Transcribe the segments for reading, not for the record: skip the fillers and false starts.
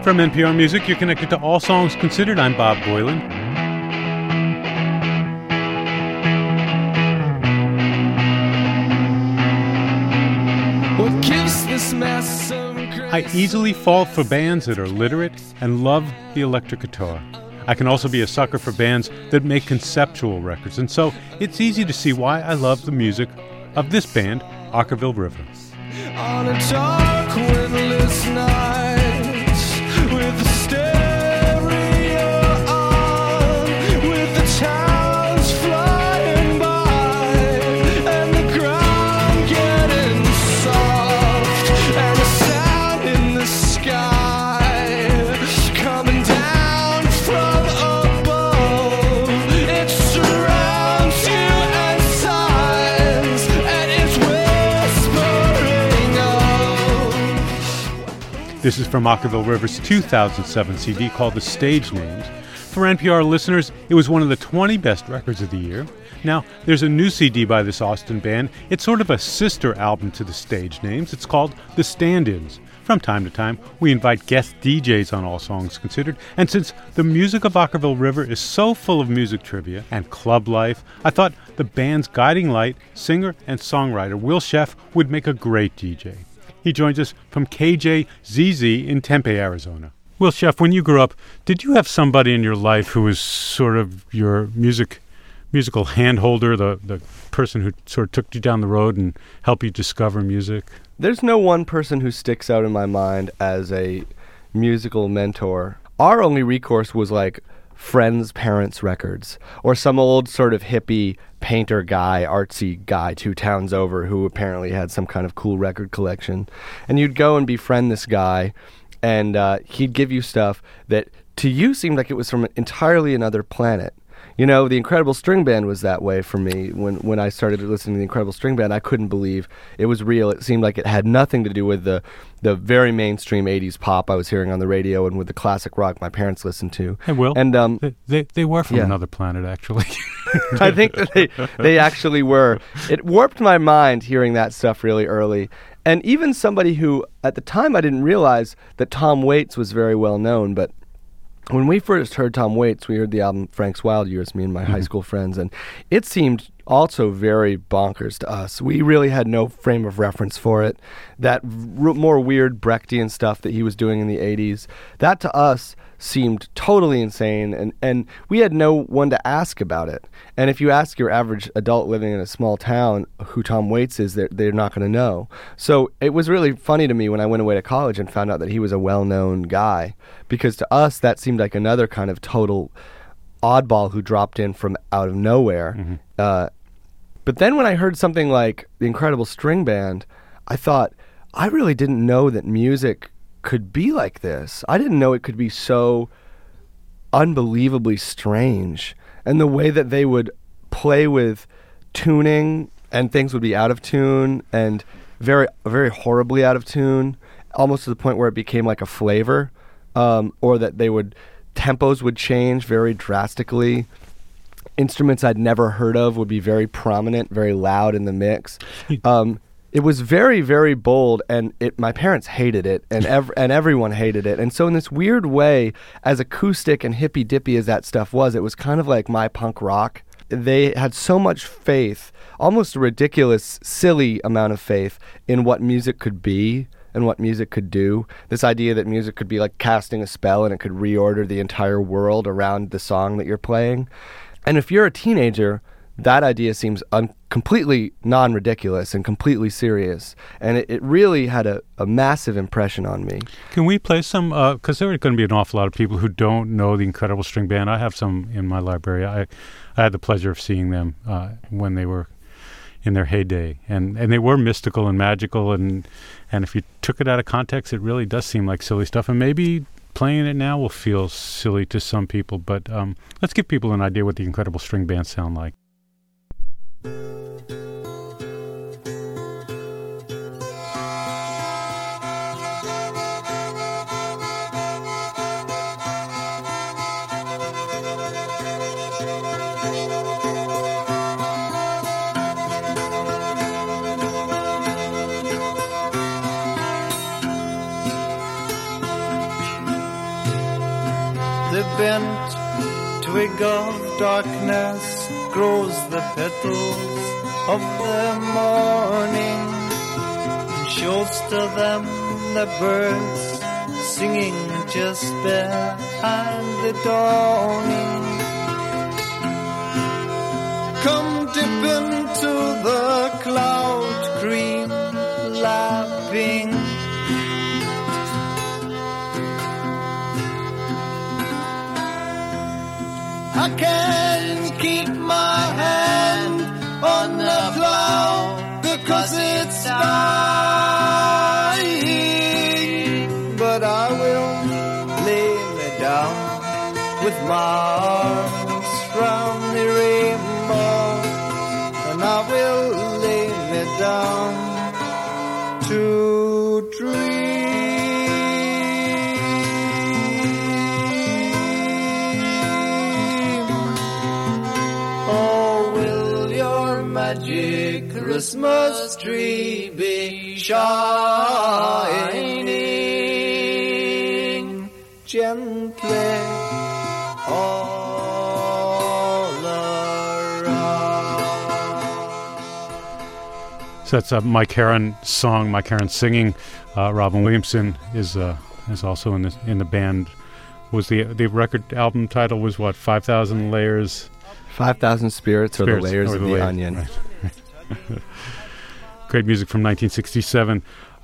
From NPR Music, you're connected to All Songs Considered. I'm Bob Boilen. What gives this mess so crazy? I easily fall for bands that are literate and love the electric guitar. I can also be a sucker for bands that make conceptual records, and so it's easy to see why I love the music of this band, Okkervil River. On a dark windless night with the stereo on, with the towers flying by and the ground getting soft and a sound in the sky coming down from above. It surrounds you and sighs and it's whispering of. This is from Okkervil River's 2007 CD called The Stage Names. For NPR listeners, it was one of the 20 best records of the year. Now, there's a new CD by this Austin band. It's sort of a sister album to The Stage Names. It's called The Stand-Ins. From time to time, we invite guest DJs on All Songs Considered, and since the music of Okkervil River is so full of music trivia and club life, I thought the band's guiding light, singer and songwriter Will Sheff would make a great DJ. He joins us from KJZZ in Tempe, Arizona. Will Sheff, when you grew up, did you have somebody in your life who was sort of your musical handholder, the person who sort of took you down the road and helped you discover music? There's no one person who sticks out in my mind as a musical mentor. Our only recourse was like friends' parents' records, or some old sort of hippie painter guy, artsy guy 2 towns over who apparently had some kind of cool record collection. And you'd go and befriend this guy, and he'd give you stuff that to you seemed like it was from entirely another planet. You know, the Incredible String Band was that way for me. When I started listening to the Incredible String Band, I couldn't believe it was real. It seemed like it had nothing to do with the very mainstream 80s pop I was hearing on the radio and with the classic rock my parents listened to. Hey, Will, and they were from yeah. another planet, actually. I think that they actually were. It warped my mind hearing that stuff really early. And even somebody who, at the time, I didn't realize that Tom Waits was very well known, but when we first heard Tom Waits, we heard the album Frank's Wild Years, me and my high school friends, and it seemed also very bonkers to us. We really had no frame of reference for it. That more weird Brechtian stuff that he was doing in the 80s, that to us seemed totally insane, and we had no one to ask about it. And if you ask your average adult living in a small town who Tom Waits is, they're not going to know. So it was really funny to me when I went away to college and found out that he was a well-known guy, because to us that seemed like another kind of total oddball who dropped in from out of nowhere. Mm-hmm. But then when I heard something like the Incredible String Band, I thought, I really didn't know that music could be like this. I didn't know it could be so unbelievably strange. And the way that they would play with tuning and things would be out of tune and very, very horribly out of tune, almost to the point where it became like a flavor, or that tempos would change very drastically. Instruments I'd never heard of would be very prominent, very loud in the mix. It was very, very bold, and my parents hated it, and everyone hated it. And so in this weird way, as acoustic and hippy-dippy as that stuff was, it was kind of like my punk rock. They had so much faith, almost a ridiculous, silly amount of faith in what music could be and what music could do. This idea that music could be like casting a spell and it could reorder the entire world around the song that you're playing. And if you're a teenager, that idea seems completely non-ridiculous and completely serious. And it really had a massive impression on me. Can we play some, because there are going to be an awful lot of people who don't know the Incredible String Band. I have some in my library. I had the pleasure of seeing them when they were in their heyday. And they were mystical and magical, and if you took it out of context, it really does seem like silly stuff. And maybe playing it now will feel silly to some people, but let's give people an idea what the Incredible String Band sound like. the bent twig of darkness grows the petals of the morning, and shows to them the birds singing just behind the dawning. Come dip into the cloud cream lapping. I can't keep my hand on the plow because it's dying, but I will lay me down with my arms round the rainbow, and I will lay me down to dream. Magic Christmas tree be shining gently all around. So that's Mike Herron song, Mike Herron singing. Robin Williamson is also in the band. Was the record album title was what? 5,000 Layers. 5,000 Spirits, or the Layers of the Onion. Right. Great music from 1967.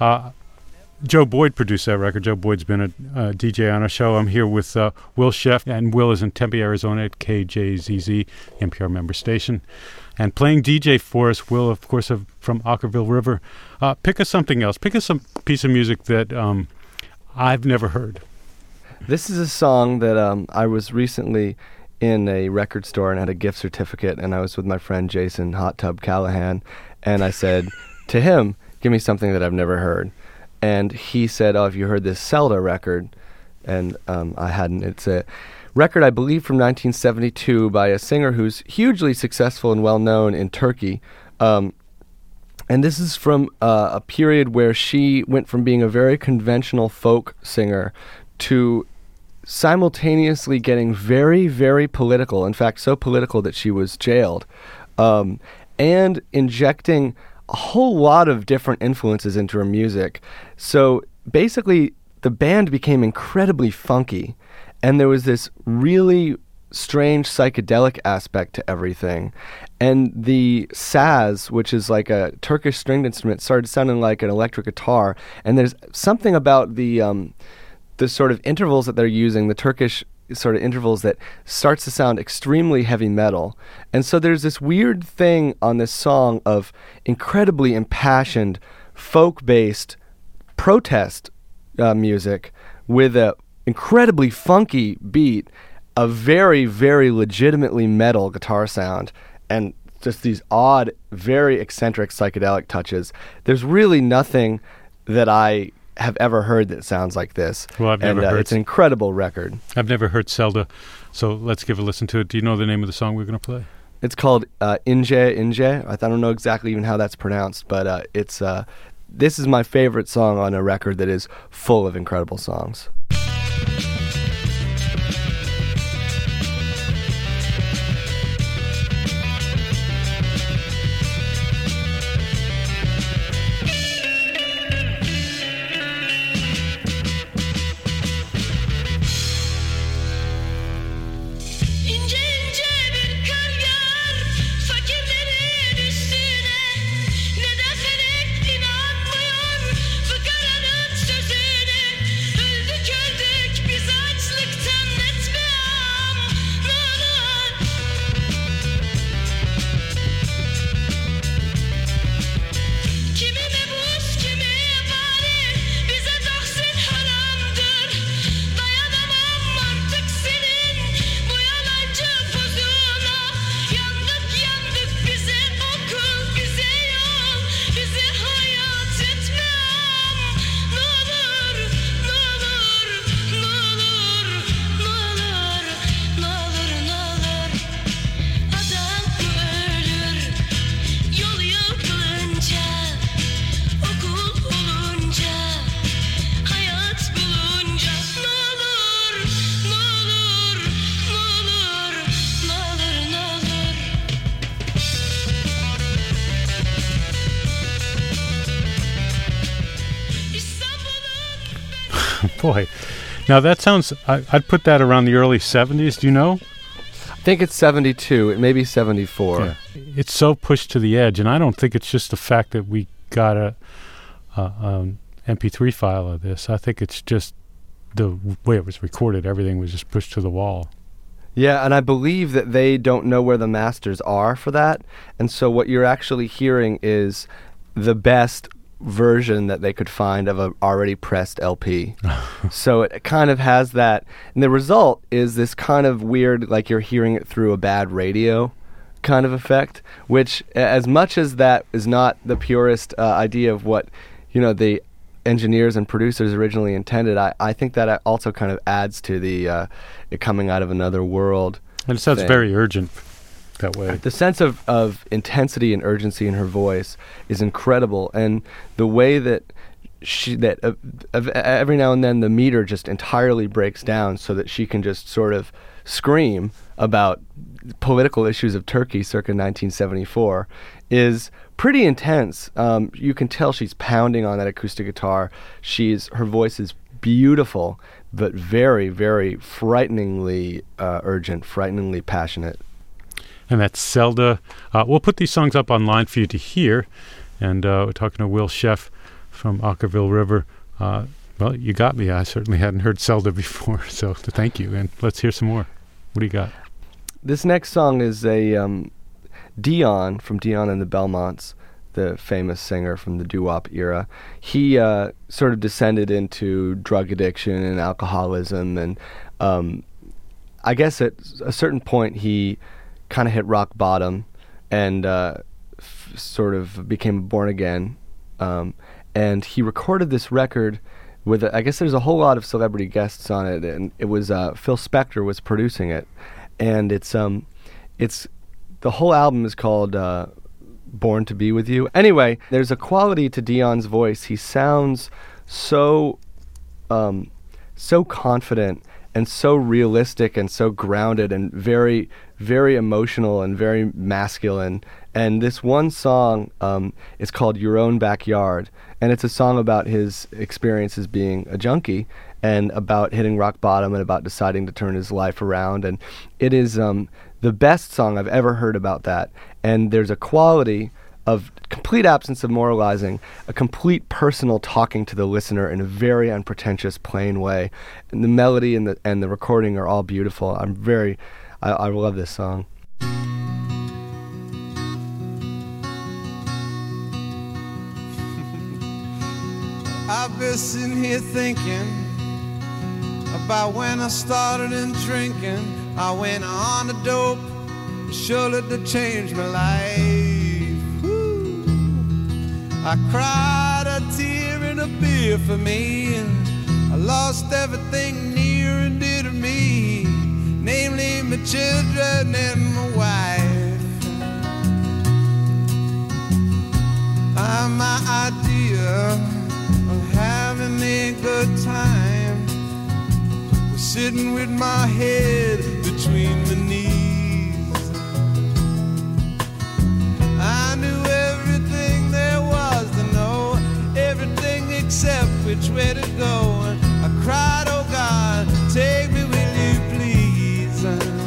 Joe Boyd produced that record. Joe Boyd's been a DJ on our show. I'm here with Will Sheff, and Will is in Tempe, Arizona at KJZZ, NPR member station. And playing DJ for us, Will, of course, from Ockerville River. Pick us something else. Pick us some piece of music that I've never heard. This is a song that I was recently in a record store and had a gift certificate, and I was with my friend Jason Hot Tub Callahan, and I said to him, give me something that I've never heard. And he said, oh, have you heard this Zelda record? And I hadn't. It's a record, I believe, from 1972 by a singer who's hugely successful and well-known in Turkey. And this is from a period where she went from being a very conventional folk singer to simultaneously getting very, very political. In fact, so political that she was jailed, and injecting a whole lot of different influences into her music. So basically, the band became incredibly funky, and there was this really strange psychedelic aspect to everything. And the saz, which is like a Turkish stringed instrument, started sounding like an electric guitar. And there's something about the sort of intervals that they're using, the Turkish sort of intervals, that starts to sound extremely heavy metal. And so there's this weird thing on this song of incredibly impassioned, folk-based protest music with a incredibly funky beat, a very, very legitimately metal guitar sound, and just these odd, very eccentric psychedelic touches. There's really nothing that I have ever heard that sounds like this. Well, I've never heard. It's an incredible record. I've never heard Zelda, so let's give a listen to it. Do you know the name of the song we're going to play? It's called Ince Ince. I don't know exactly even how that's pronounced, but this is my favorite song on a record that is full of incredible songs. Sözüne öldü kör Boy. Now that sounds, I'd put that around the early 70s, do you know? I think it's 72. It may be 74. Yeah. It's so pushed to the edge, and I don't think it's just the fact that we got a MP3 file of this. I think it's just the way it was recorded. Everything was just pushed to the wall. Yeah, and I believe that they don't know where the masters are for that, and so what you're actually hearing is the best version that they could find of a already pressed LP. So it kind of has that, and the result is this kind of weird, like you're hearing it through a bad radio kind of effect, which, as much as that is not the purest idea of what, the engineers and producers originally intended, I think that also kind of adds to the it coming out of another world. And it sounds thing. very urgent that way. The sense of intensity and urgency in her voice is incredible, and the way that every now and then the meter just entirely breaks down so that she can just sort of scream about political issues of Turkey circa 1974 is pretty intense. You can tell she's pounding on that acoustic guitar. Her voice is beautiful, but very, very frighteningly urgent, frighteningly passionate. And that's Zelda. We'll put these songs up online for you to hear. And we're talking to Will Sheff from Ockerville River. Well, you got me. I certainly hadn't heard Zelda before, so thank you. And let's hear some more. What do you got? This next song is a Dion from Dion and the Belmonts, the famous singer from the doo-wop era. He sort of descended into drug addiction and alcoholism, and I guess at a certain point he kind of hit rock bottom and sort of became born again. And he recorded this record with, I guess there's a whole lot of celebrity guests on it, and it was Phil Spector was producing it. And it's the whole album is called Born to Be With You. Anyway, there's a quality to Dion's voice. He sounds so confident and so realistic and so grounded and very, very emotional and very masculine. And this one song is called Your Own Backyard, and it's a song about his experiences being a junkie and about hitting rock bottom and about deciding to turn his life around. And it is the best song I've ever heard about that. And there's a quality of complete absence of moralizing, a complete personal talking to the listener in a very unpretentious, plain way. And the melody and the recording are all beautiful. I love this song. I've been sitting here thinking about when I started in drinking. I went on the dope, surely to change my life. Woo. I cried a tear and a beer for me. I lost everything near and dear to me, namely my children and my wife. My idea of having a good time was sitting with my head between my knees. I knew everything there was to know, everything except which way to go. And I cried, oh God, take me, will you please?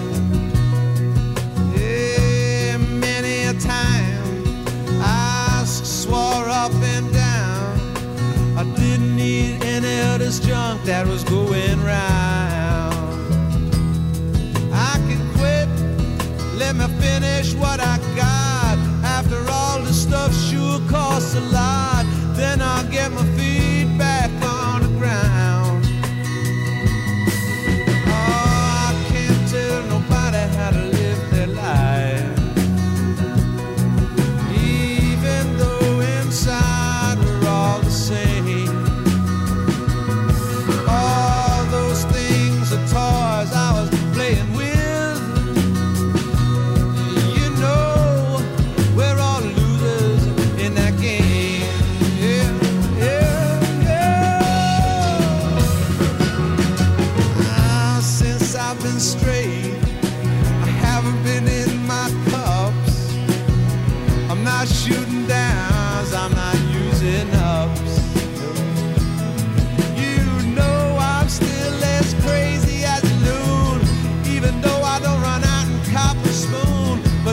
Yeah, many a time I swore up and down I didn't need any of this junk that was going round. I can quit, let me finish what I got. After all, the stuff sure costs a lot. Then I'll get my feet back on the ground. Oh, I can't tell nobody how to live their life, even though inside we're all the same. All those things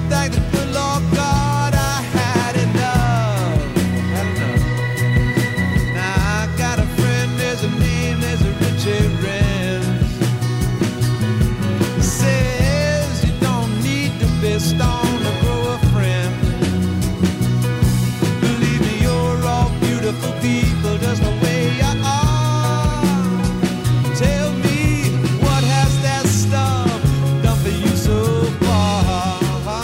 thank the good Lord God I had enough. Now I got a friend, there's a name, there's a Richard Renz. He says you don't need to be stoned to grow a friend. Believe me, you're all beautiful people just the way you are. Tell me, what has that stuff done for you so far?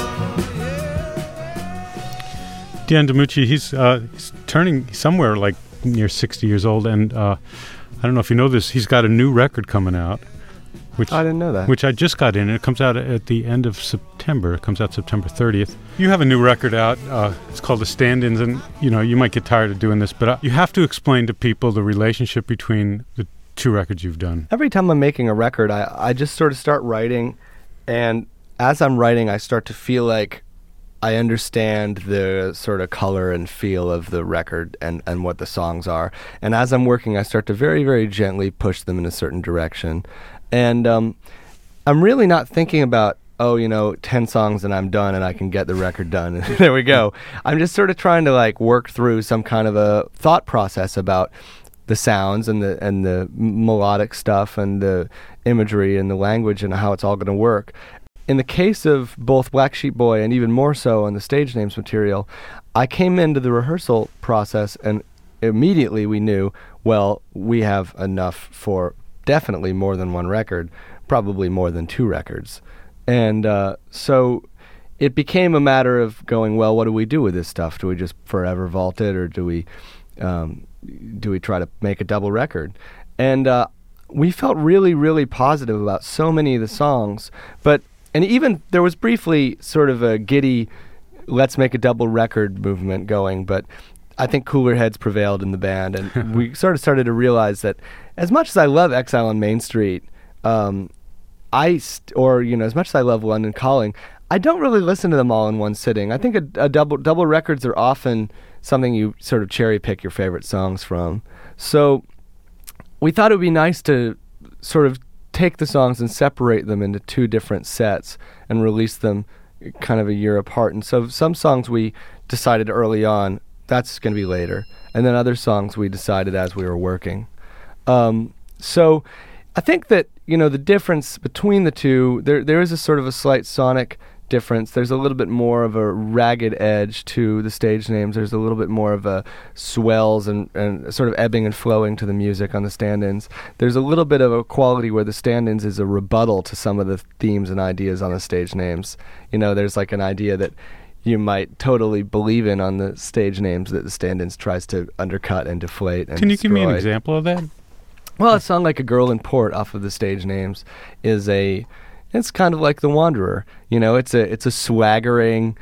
Yeah. Dan DiMucci, he's turning somewhere like near 60 years old, and I don't know if you know this, he's got a new record coming out. Which, I didn't know that. Which I just got in, and it comes out at the end of September. It comes out September 30th. You have a new record out. It's called The Stand-Ins, and you might get tired of doing this, but you have to explain to people the relationship between the two records you've done. Every time I'm making a record, I just sort of start writing, and as I'm writing, I start to feel like I understand the sort of color and feel of the record and what the songs are. And as I'm working, I start to very, very gently push them in a certain direction. And I'm really not thinking about, 10 songs and I'm done and I can get the record done. And there we go. I'm just sort of trying to like work through some kind of a thought process about the sounds and the melodic stuff and the imagery and the language and how it's all going to work. In the case of both Black Sheep Boy and even more so on the Stage Names material, I came into the rehearsal process and immediately we knew, well, we have enough for definitely more than one record, probably more than two records. And so it became a matter of going, well, what do we do with this stuff? Do we just forever vault it, or do we try to make a double record? And we felt really, really positive about so many of the songs, and even there was briefly sort of a giddy, let's make a double record movement going, but I think cooler heads prevailed in the band, and we sort of started to realize that as much as I love Exile on Main Street, as much as I love London Calling, I don't really listen to them all in one sitting. I think a double records are often something you sort of cherry pick your favorite songs from. So we thought it would be nice to sort of take the songs and separate them into two different sets and release them kind of a year apart. And so some songs we decided early on, that's going to be later. And then other songs we decided as we were working. So I think that, the difference between the two, there is a sort of a slight sonic difference. There's a little bit more of a ragged edge to the Stage Names. There's a little bit more of a swells and sort of ebbing and flowing to the music on the Stand-Ins. There's a little bit of a quality where the Stand-Ins is a rebuttal to some of the themes and ideas on the Stage Names. There's like an idea that you might totally believe in on the Stage Names that the Stand-Ins tries to undercut and deflate and Can you give me an destroy. example of that? Well, a song like A Girl in Port off of the Stage Names it's kind of like The Wanderer. It's a swaggering,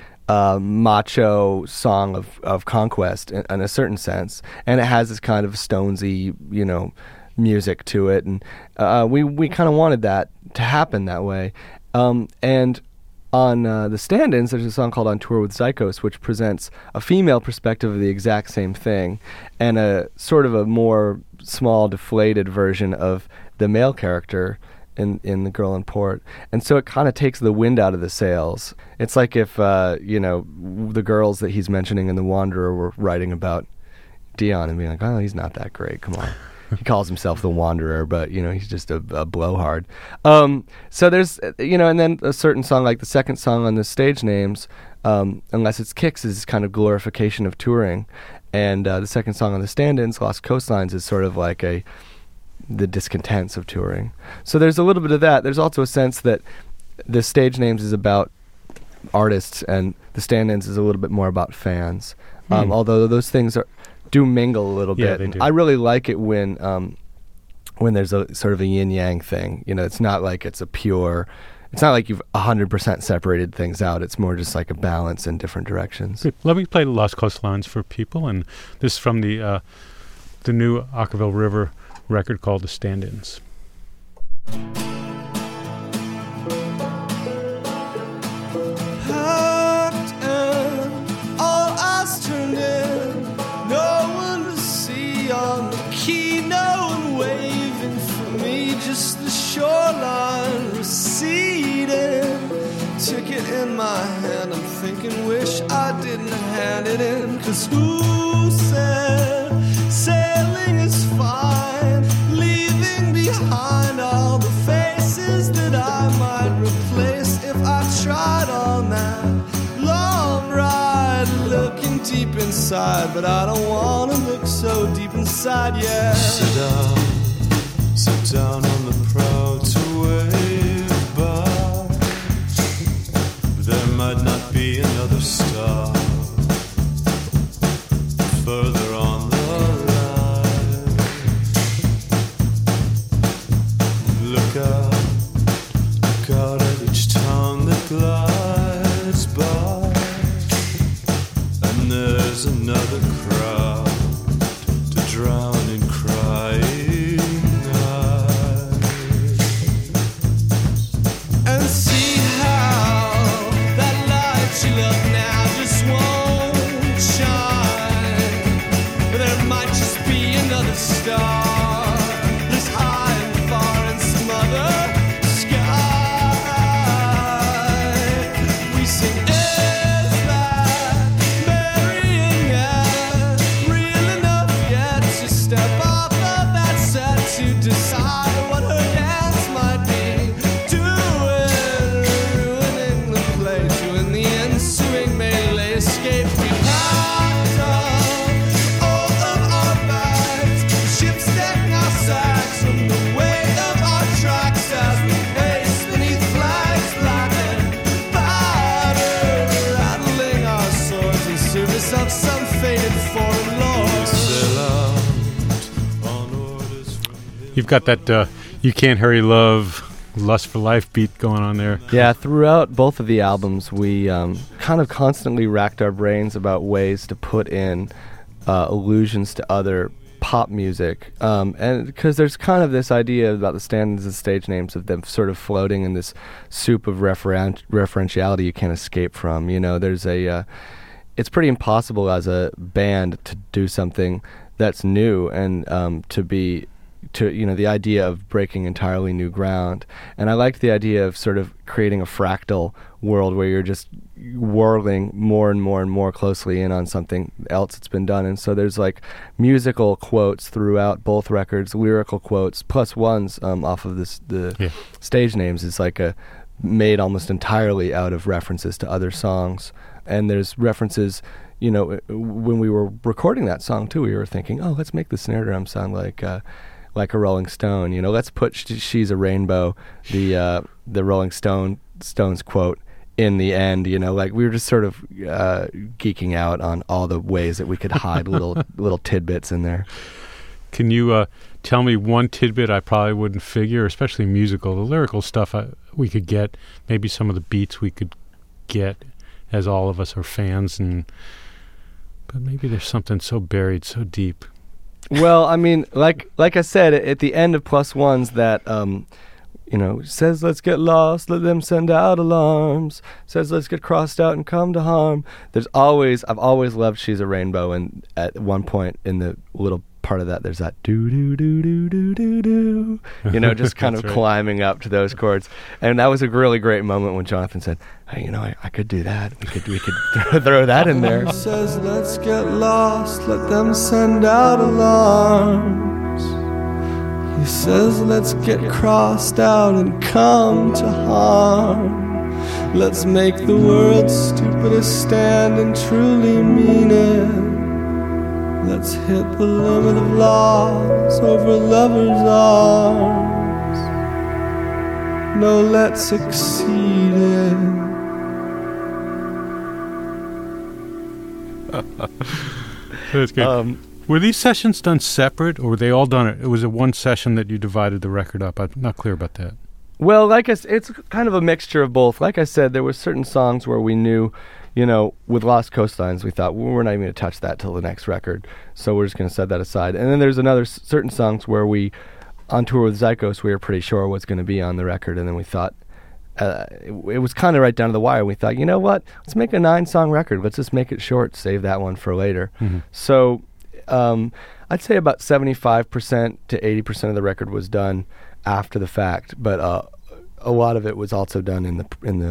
macho song of conquest in a certain sense, and it has this kind of Stonesy, music to it, and we kind of wanted that to happen that way. And on the Stand-Ins, there's a song called On Tour with Zykos, which presents a female perspective of the exact same thing, and a sort of a more small, deflated version of the male character in The Girl in Port. And so it kind of takes the wind out of the sails. It's like if, the girls that he's mentioning in The Wanderer were writing about Dion and being like, oh, he's not that great, come on. He calls himself The Wanderer, but, he's just a blowhard. So there's, and then a certain song, like the second song on the Stage Names, Unless It's Kicks, is kind of glorification of touring. And the second song on the Stand-Ins, Lost Coastlines, is sort of like the discontents of touring. So there's a little bit of that. There's also a sense that the Stage Names is about artists, and the Stand-Ins is a little bit more about fans. Although those things do mingle a little bit. They do. I really like it when there's a sort of a yin-yang thing. It's not like it's not like you've 100% separated things out. It's more just like a balance in different directions. Good. Let me play Lost Coastlines for people, and this is from the new Ackerville River record called The Stand-Ins. Shoreline receding, ticket in my hand. I'm thinking, wish I didn't hand it in. 'Cause who said sailing is fine, leaving behind all the faces that I might replace if I tried on that long ride, looking deep inside, but I don't wanna look so deep inside, yeah. Sit down on the proud to wave by. There might not be another star further on the line. Look out at each town that glides by, and there's another crowd to drown in crying eyes. And see how that light you love now just won't shine. There might just be another star this high and far in some other sky. We sing, is that marrying yet? Real enough yet to step off of that set to decide what her dance might be? Doing, ruining the play to in the ensuing melee escape. We packed up all of our bags, ships decking our sacks from the weight of our tracks as we pace beneath flags black and battered, rattling our swords in service of some faded foreign lord. Sail out on orders from You've got that You Can't Hurry Love, Lust for Life beat going on there. Yeah, throughout both of the albums, we kind of constantly racked our brains about ways to put in allusions to other pop music. And because there's kind of this idea about the stand-ins and stage names of them sort of floating in this soup of referentiality you can't escape from. You know, there's it's pretty impossible as a band to do something that's new and the idea of breaking entirely new ground. And I liked the idea of sort of creating a fractal world where you're just whirling more and more and more closely in on something else that's been done. And so there's like musical quotes throughout both records, lyrical quotes, plus ones off of the stage names is like made almost entirely out of references to other songs. And there's references, you know, when we were recording that song too, we were thinking, oh, let's make the snare drum sound like a Rolling Stone, you know, let's put She's a Rainbow, the Rolling Stones quote in the end, you know, like we were just sort of geeking out on all the ways that we could hide little tidbits in there. Can you tell me one tidbit I probably wouldn't figure, especially musical, the lyrical stuff we could get, maybe some of the beats we could get as all of us are fans, but maybe there's something so buried, so deep. Well, I mean, like I said, at the end of Plus Ones, that says let's get lost, let them send out alarms. Says let's get crossed out and come to harm. I've always loved She's a Rainbow, and at one point in the little part of that, there's that do do do do do do do, you know, just kind of right. climbing up to those chords. And that was a really great moment when Jonathan said, hey, you know, I could do that. We could throw that in there. Says let's get lost, let them send out alarms. He says let's get crossed out and come to harm. Let's make the world's stupidest stand and truly mean it. Let's hit the limit of laws over lovers' arms. No, let's exceed it. That's good. Were these sessions done separate, or were they all done? It was one session that you divided the record up. I'm not clear about that. Well, like it's kind of a mixture of both. Like I said, there were certain songs where we knew, you know, with Lost Coastlines, we thought, well, we're not even going to touch that till the next record, so we're just going to set that aside. And then there's another certain songs where we, on tour with Zykos, we were pretty sure what's going to be on the record, and then we thought, it was kind of right down to the wire. We thought, you know what, let's make a 9-song record. Let's just make it short, save that one for later. Mm-hmm. So I'd say about 75% to 80% of the record was done after the fact, but a lot of it was also done in the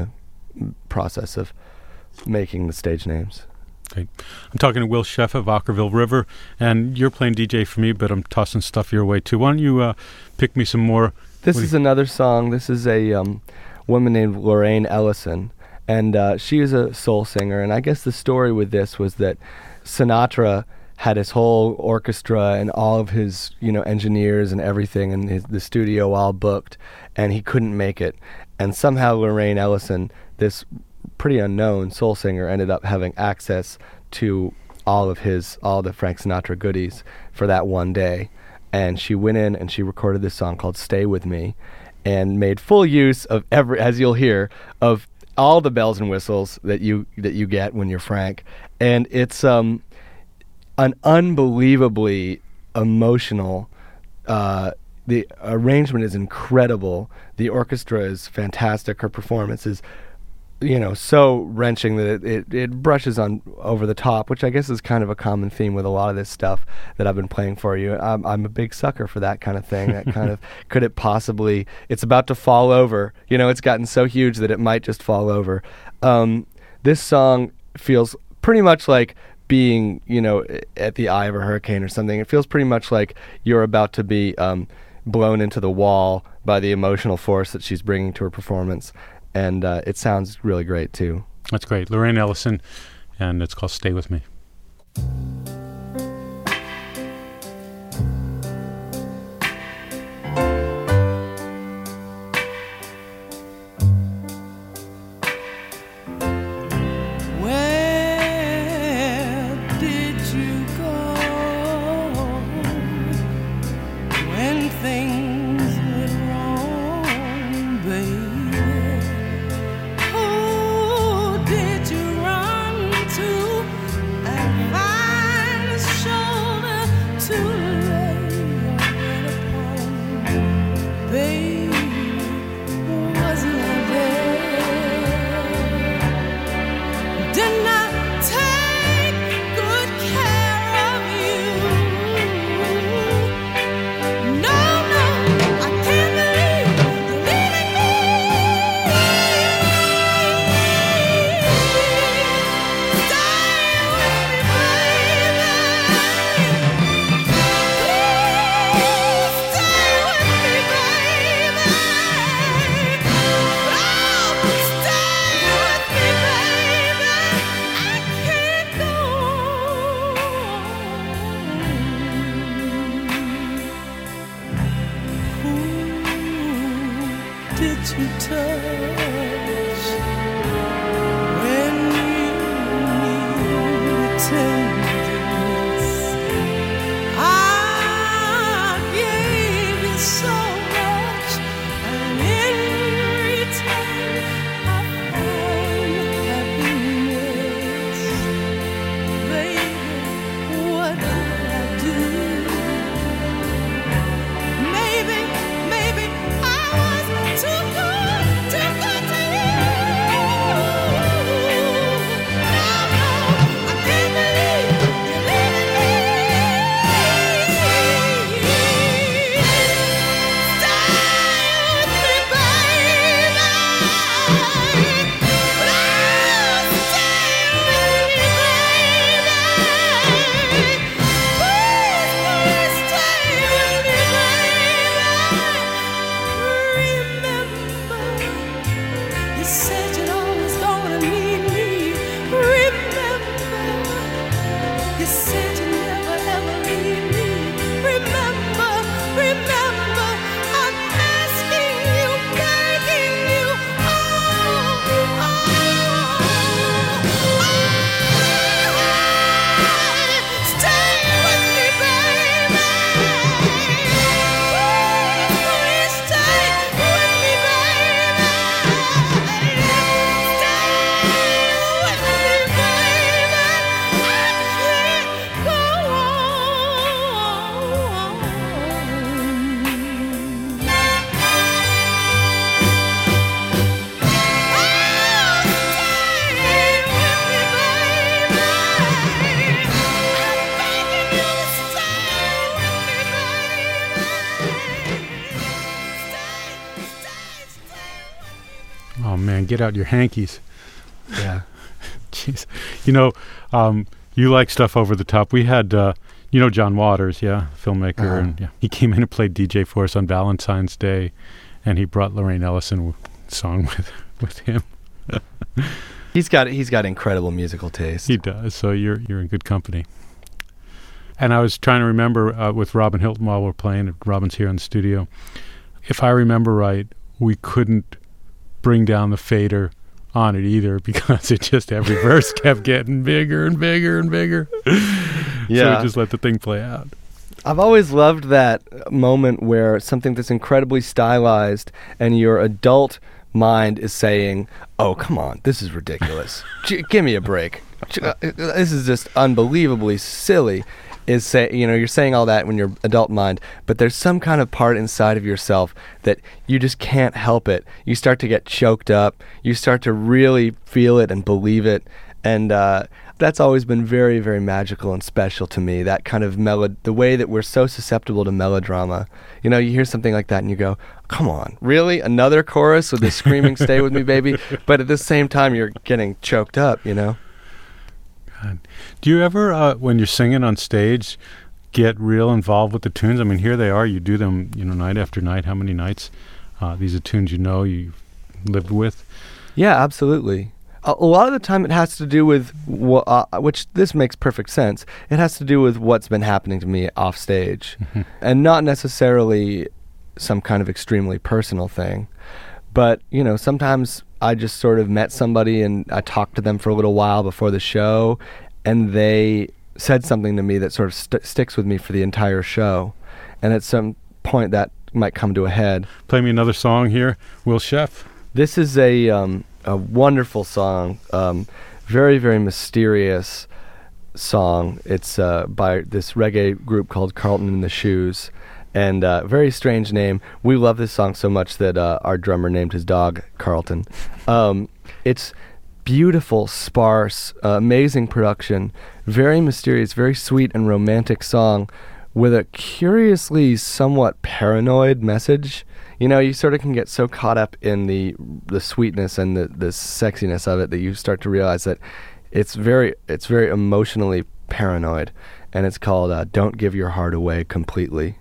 process of making the stage names. Okay. I'm talking to Will Sheff of Ockerville River, and you're playing DJ for me, but I'm tossing stuff your way too. Why don't you pick me some more? This is another song. This is a woman named Lorraine Ellison, and she is a soul singer. And I guess the story with this was that Sinatra had his whole orchestra and all of his, engineers and everything in the studio all booked, and he couldn't make it. And somehow Lorraine Ellison, this pretty unknown soul singer, ended up having access to all the Frank Sinatra goodies for that one day. And she went in and she recorded this song called Stay With Me and made full use of as you'll hear, of all the bells and whistles that you get when you're Frank. And it's an unbelievably emotional, the arrangement is incredible. The orchestra is fantastic. Her performance is so wrenching that it brushes on over the top, which I guess is kind of a common theme with a lot of this stuff that I've been playing for you. I'm a big sucker for that kind of thing. That kind of, could it possibly, it's about to fall over. It's gotten so huge that it might just fall over. This song feels pretty much like being, at the eye of a hurricane or something. It feels pretty much like you're about to be blown into the wall by the emotional force that she's bringing to her performance. And it sounds really great, too. That's great. Lorraine Ellison, and it's called Stay With Me. Where did you go when things went wrong, baby? man. Get out your hankies. Yeah. Jeez. You like stuff over the top. We had, John Waters, filmmaker, and he came in and played DJ for us on Valentine's Day, and he brought Lorraine Ellison song with him. He's got incredible musical taste. He does. So you're in good company. And I was trying to remember with Robin Hilton while we're playing. Robin's here in the studio. If I remember right, we couldn't bring down the fader on it either because it just every verse kept getting bigger and bigger and bigger. Yeah. So we just let the thing play out. I've always loved that moment where something that's incredibly stylized and your adult mind is saying, "Oh, come on, this is ridiculous. Give me a break. This is just unbelievably silly." You're saying all that when your adult mind, but there's some kind of part inside of yourself that you just can't help it. You start to get choked up. You start to really feel it and believe it. And that's always been very, very magical and special to me, that kind of the way that we're so susceptible to melodrama. You hear something like that and you go, come on, really? Another chorus with the screaming, stay with me, baby? But at the same time, you're getting choked up, God. Do you ever, when you're singing on stage, get real involved with the tunes? I mean, here they are. You do them, night after night. How many nights? These are tunes you've lived with. Yeah, absolutely. A lot of the time it has to do with, which this makes perfect sense, it has to do with what's been happening to me off stage. Mm-hmm. And not necessarily some kind of extremely personal thing. But, sometimes I just sort of met somebody and I talked to them for a little while before the show, and they said something to me that sort of sticks with me for the entire show. And at some point that might come to a head. Play me another song here, Will Sheff. This is a wonderful song, very, very mysterious song. It's by this reggae group called Carlton and the Shoes. And very strange name. We love this song so much that our drummer named his dog Carlton. It's beautiful, sparse, amazing production, very mysterious, very sweet and romantic song with a curiously somewhat paranoid message. You sort of can get so caught up in the sweetness and the sexiness of it that you start to realize that it's very emotionally paranoid. And it's called Don't Give Your Heart Away Completely.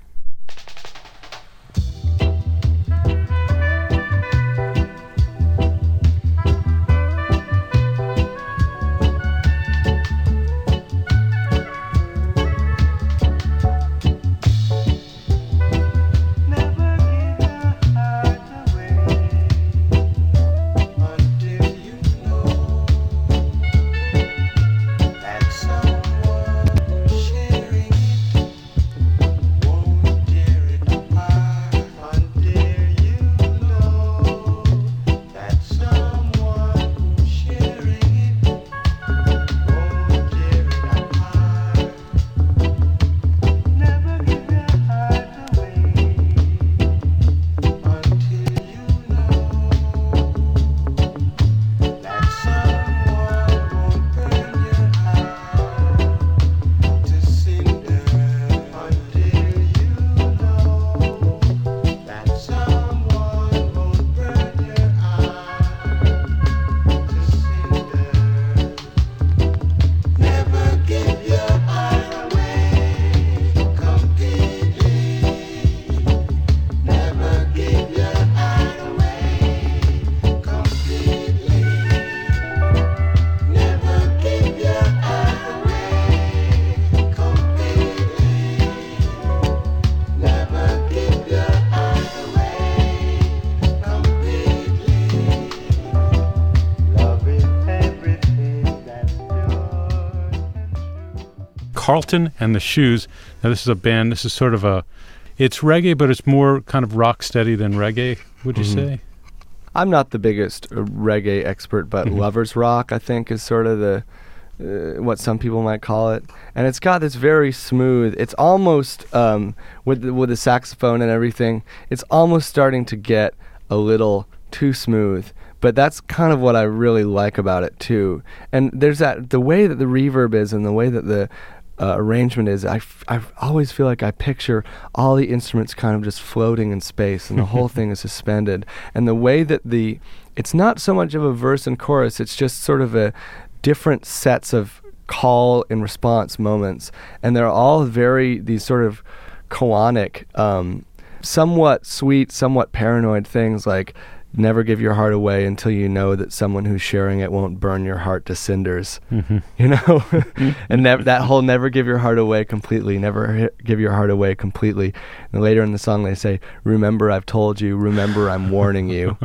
Carlton and the Shoes. Now, this is a band. This is sort of it's reggae, but it's more kind of rock steady than reggae, would you say? I'm not the biggest reggae expert, but lovers rock, I think, is sort of the what some people might call it. And it's got this very smooth, it's almost, with the saxophone and everything, it's almost starting to get a little too smooth. But that's kind of what I really like about it, too. And there's the way that the reverb is and the way that the arrangement is I always feel like I picture all the instruments kind of just floating in space and the whole thing is suspended. And the way that it's not so much of a verse and chorus, it's just sort of a different sets of call and response moments. And they're all these sort of koanic, somewhat sweet, somewhat paranoid things like, never give your heart away until you know that someone who's sharing it won't burn your heart to cinders. Mm-hmm. You know? And that whole never give your heart away completely, never give your heart away completely. And later in the song they say, remember I've told you, remember I'm warning you.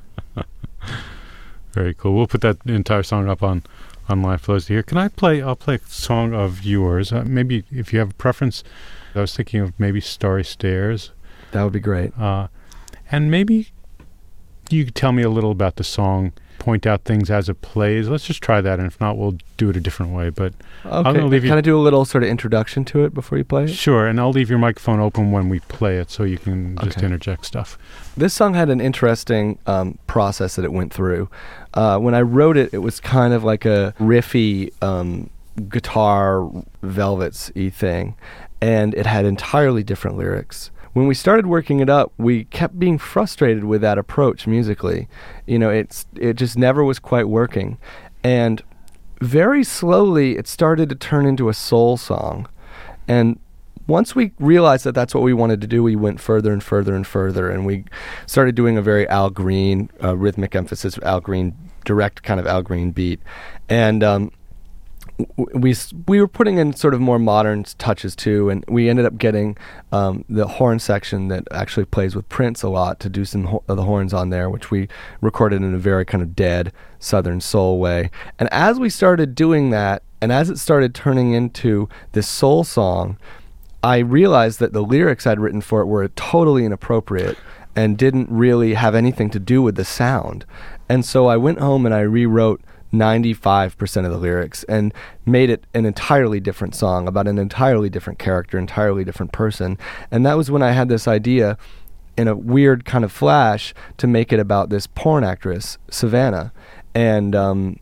Very cool. We'll put that entire song up on Live Flows to hear. I'll play a song of yours. Maybe if you have a preference, I was thinking of maybe Starry Stairs. That would be great. And maybe you could tell me a little about the song, point out things as it plays. Let's just try that, and if not, we'll do it a different way. But I'm going to leave you... Can I do a little sort of introduction to it before you play it? Sure, and I'll leave your microphone open when we play it so you can just interject stuff. This song had an interesting process that it went through. When I wrote it, it was kind of like a riffy guitar Velvets-y thing, and it had entirely different lyrics. When we started working it up, we kept being frustrated with that approach musically. You know, it just never was quite working. And very slowly, it started to turn into a soul song. And once we realized that that's what we wanted to do, we went further and further and further. And we started doing a very Al Green, rhythmic emphasis, Al Green, direct kind of Al Green beat. And we were putting in sort of more modern touches too, and we ended up getting the horn section that actually plays with Prince a lot to do some of the horns on there, which we recorded in a very kind of dead Southern soul way. And as we started doing that, and as it started turning into this soul song, I realized that the lyrics I'd written for it were totally inappropriate and didn't really have anything to do with the sound. And so I went home and I rewrote 95% of the lyrics and made it an entirely different song about an entirely different character, entirely different person. And that was when I had this idea in a weird kind of flash to make it about this porn actress, Savannah, and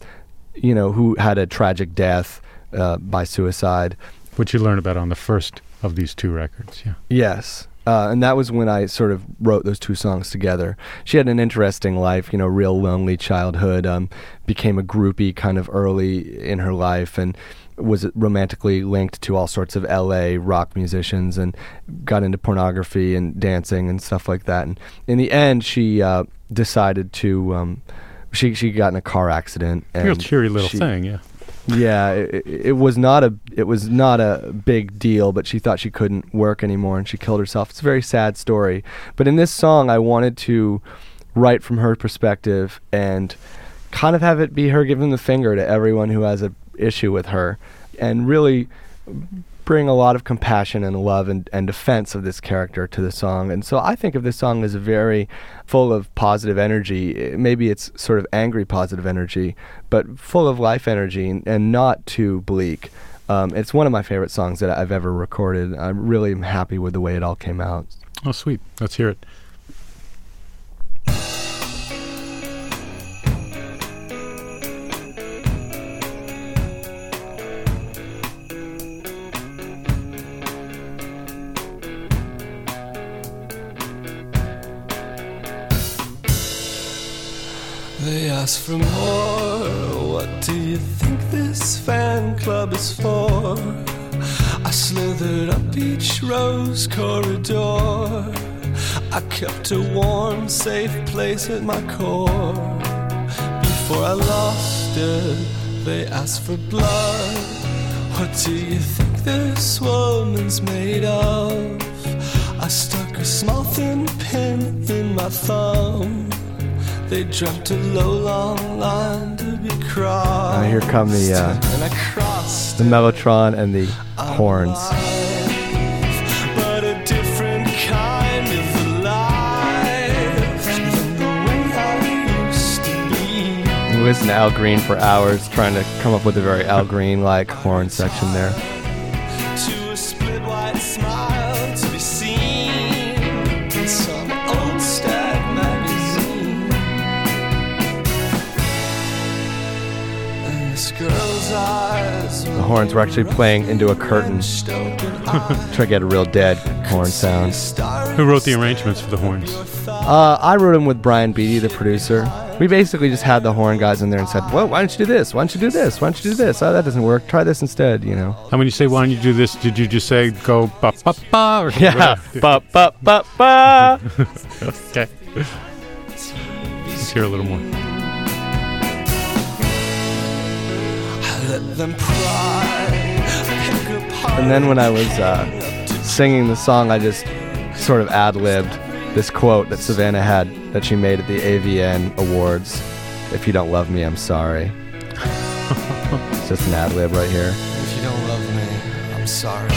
who had a tragic death by suicide. Which you learn about on the first of these two records, yeah. Yes. And that was when I sort of wrote those two songs together. She had an interesting life, real lonely childhood, became a groupie kind of early in her life and was romantically linked to all sorts of LA rock musicians and got into pornography and dancing and stuff like that. And in the end, she decided to, she got in a car accident. And real cheery little thing, yeah. Yeah, it was not a big deal, but she thought she couldn't work anymore and she killed herself. It's a very sad story. But in this song, I wanted to write from her perspective and kind of have it be her giving the finger to everyone who has an issue with her and really bring a lot of compassion and love and defense of this character to the song. And so I think of this song as very full of positive energy. Maybe it's sort of angry positive energy, but full of life energy and not too bleak. It's one of my favorite songs that I've ever recorded. I really am happy with the way it all came out. Oh, sweet. Let's hear it. They ask for more. What do you think this fan club is for? I slithered up each rose corridor. I kept a warm, safe place at my core. Before I lost it, they asked for blood. What do you think this woman's made of? I stuck a small thin pin in my thumb. They dreamt a low, long line to be crossed. Here come the Mellotron and the horns. But a different kind of life than the way I used to be. We listened to Al Green for hours trying to come up with a very Al Green-like horn section there. To a split white smile to be seen in some old stag magazine. And this girl's eyes were horns. We're actually playing into a curtain. Try to get a real dead horn sound. Who wrote the arrangements for the horns? I wrote them with Brian Beattie, the producer. We basically just had the horn guys in there and said, well, why don't you do this? Why don't you do this? Why don't you do this? Oh, that doesn't work. Try this instead, you know. And when you say, why don't you do this, did you just say, go ba-ba-ba? Or Yeah, ba-ba-ba-ba. Okay. Let's hear a little more. Let them pry, pick apart. And then when I was singing the song, I just sort of ad-libbed this quote that Savannah had that she made at the AVN Awards. If you don't love me, I'm sorry. It's just an ad-lib right here. If you don't love me, I'm sorry.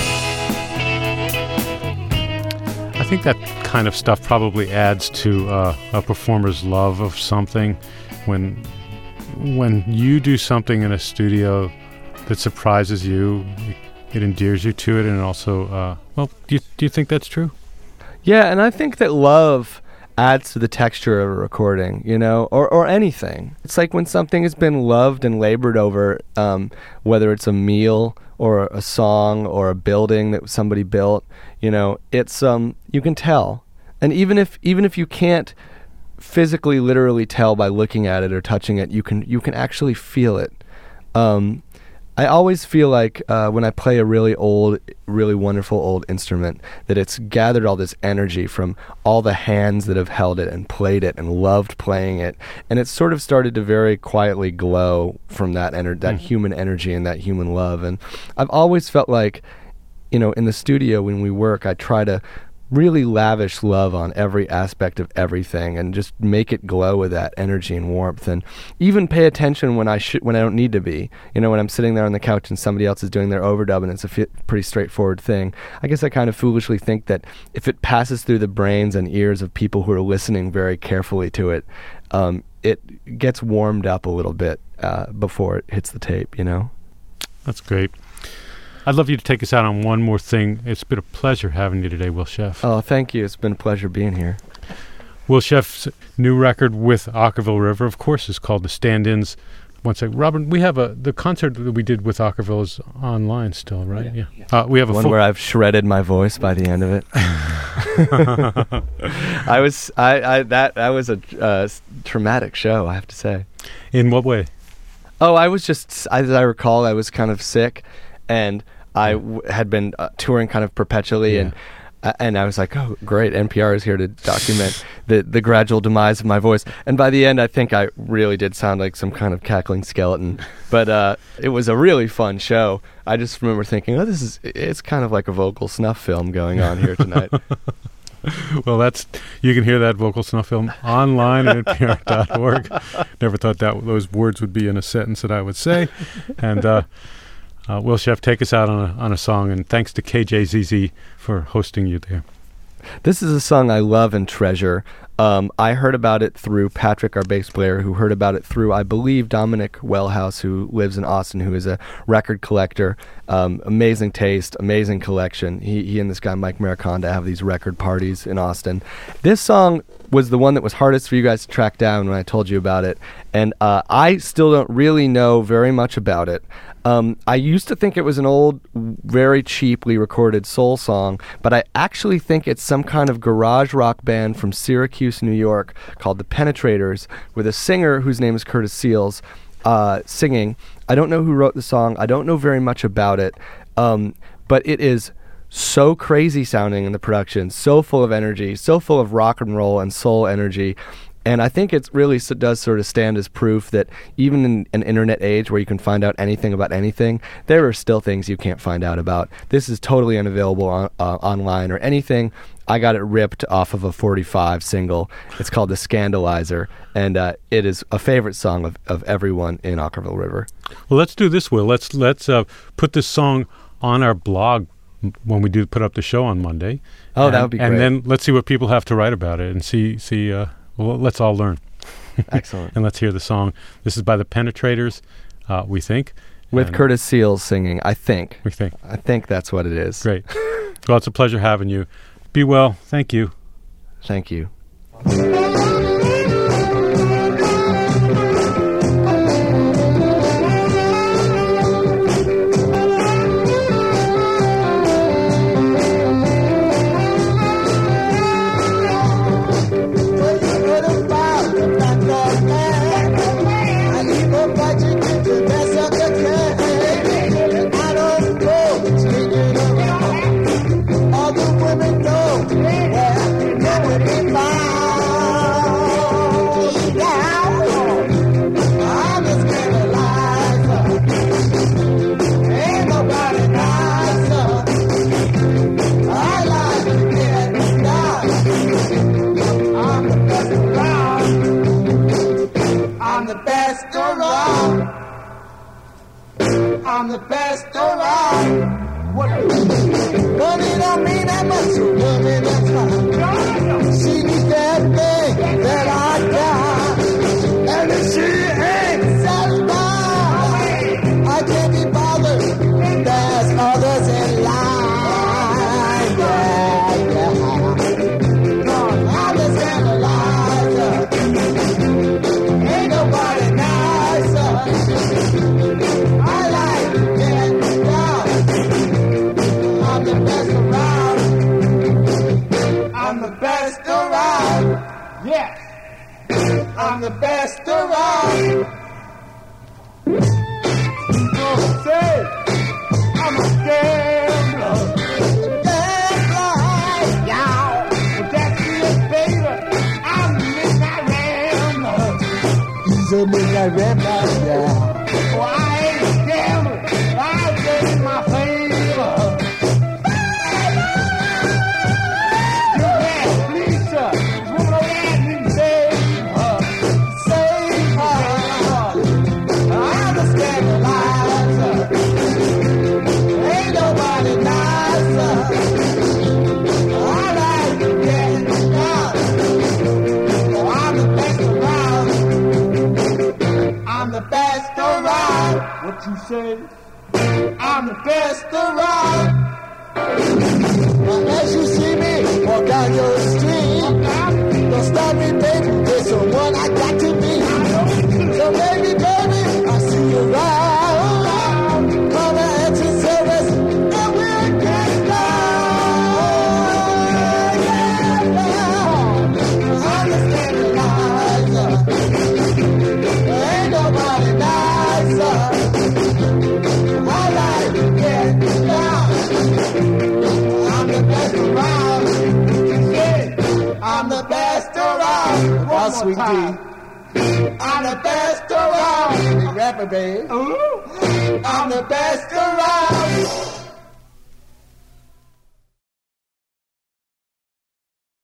I think that kind of stuff probably adds to a performer's love of something. When you do something in a studio that surprises you, it endears you to it, and also, do you think that's true? Yeah, and I think that love adds to the texture of a recording, you know, or anything. It's like when something has been loved and labored over, whether it's a meal or a song or a building that somebody built, you know, it's you can tell. And even if you can't physically, literally tell by looking at it or touching it, you can actually feel it. I always feel like when I play a really old, really wonderful old instrument, that it's gathered all this energy from all the hands that have held it and played it and loved playing it, and it's sort of started to very quietly glow from that that human energy and that human love. And I've always felt like, you know, in the studio when we work, I try to really lavish love on every aspect of everything and just make it glow with that energy and warmth, and even pay attention when I don't need to be. You know, when I'm sitting there on the couch and somebody else is doing their overdub and it's a pretty straightforward thing, I guess I kind of foolishly think that if it passes through the brains and ears of people who are listening very carefully to it, it gets warmed up a little bit before it hits the tape, you know? That's great. I'd love you to take us out on one more thing. It's been a pleasure having you today, Will Sheff. Oh, thank you. It's been a pleasure being here. Will Sheff's new record with Okkervil River, of course, is called The Stand-Ins. One second. Robin, we have the concert that we did with Okkervil is online still, right? Yeah. We have a one where I've shredded my voice by the end of it. That was a traumatic show, I have to say. In what way? Oh, I was just, as I recall, I was kind of sick, and I had been touring kind of perpetually, and I was like, oh, great, NPR is here to document the gradual demise of my voice. And by the end, I think I really did sound like some kind of cackling skeleton. But it was a really fun show. I just remember thinking, oh, it's kind of like a vocal snuff film going on here tonight. Well, you can hear that vocal snuff film online at npr.org. Never thought those words would be in a sentence that I would say. And Will Sheff, take us out on a song, and thanks to KJZZ for hosting you there. This is a song I love and treasure. I heard about it through Patrick, our bass player, who heard about it through, I believe, Dominic Wellhouse, who lives in Austin, who is a record collector. Amazing taste, amazing collection. He and this guy, Mike Mariconda, have these record parties in Austin. This song was the one that was hardest for you guys to track down when I told you about it, and I still don't really know very much about it. I used to think it was an old, very cheaply recorded soul song, but I actually think it's some kind of garage rock band from Syracuse, New York, called The Penetrators, with a singer whose name is Curtis Seals singing. I don't know who wrote the song. I don't know very much about it, but it is so crazy sounding in the production, so full of energy, so full of rock and roll and soul energy. And I think it really does sort of stand as proof that even in an internet age where you can find out anything about anything, there are still things you can't find out about. This is totally unavailable online or anything. I got it ripped off of a 45 single. It's called The Scandalizer, and it is a favorite song of everyone in Okkervil River. Well, let's do this, Will. Let's put this song on our blog when we do put up the show on Monday. Oh, that would be great. And then let's see what people have to write about it and see. Well, let's all learn. Excellent. And let's hear the song. This is by The Penetrators, we think. With Curtis Seals singing, I think. We think. I think that's what it is. Great. Well, it's a pleasure having you. Be well. Thank you. Thank you. the best around. Money don't mean that much to women, that's fine. She needs that thing that I got. And if she ain't satisfied, I can't be bothered. There's others in line. Yeah, yeah. I'm the scandalizer. Ain't nobody nicer. I like to get down. I'm the best around. I'm the best around. Yes. I'm the best around. Oh, say, I'm a gambler. Gambler, y'all. Well, that's it, baby. I'm the midnight rambler. He's a midnight rambler, yeah. Well, I ain't a gambler. I'm just in my favor. You can't please her. Woman, oh, yeah, you save her. Save her. I'm the scandalizer. Ain't nobody nicer. I like to get down. Oh, I'm the best around. I'm the best around. What you say? I'm the best around. Now as you see me walk down your street, don't stop me, baby. There's someone I got to meet. So baby, baby, I see you around. Come at your service, and we'll get down. Yeah. I'm the scandalizer. Ain't nobody nicer. I like to get down. I'm the best around. Yeah. I'm the best around. One more time. I'm the best around. Rapper, babe. I'm the best around.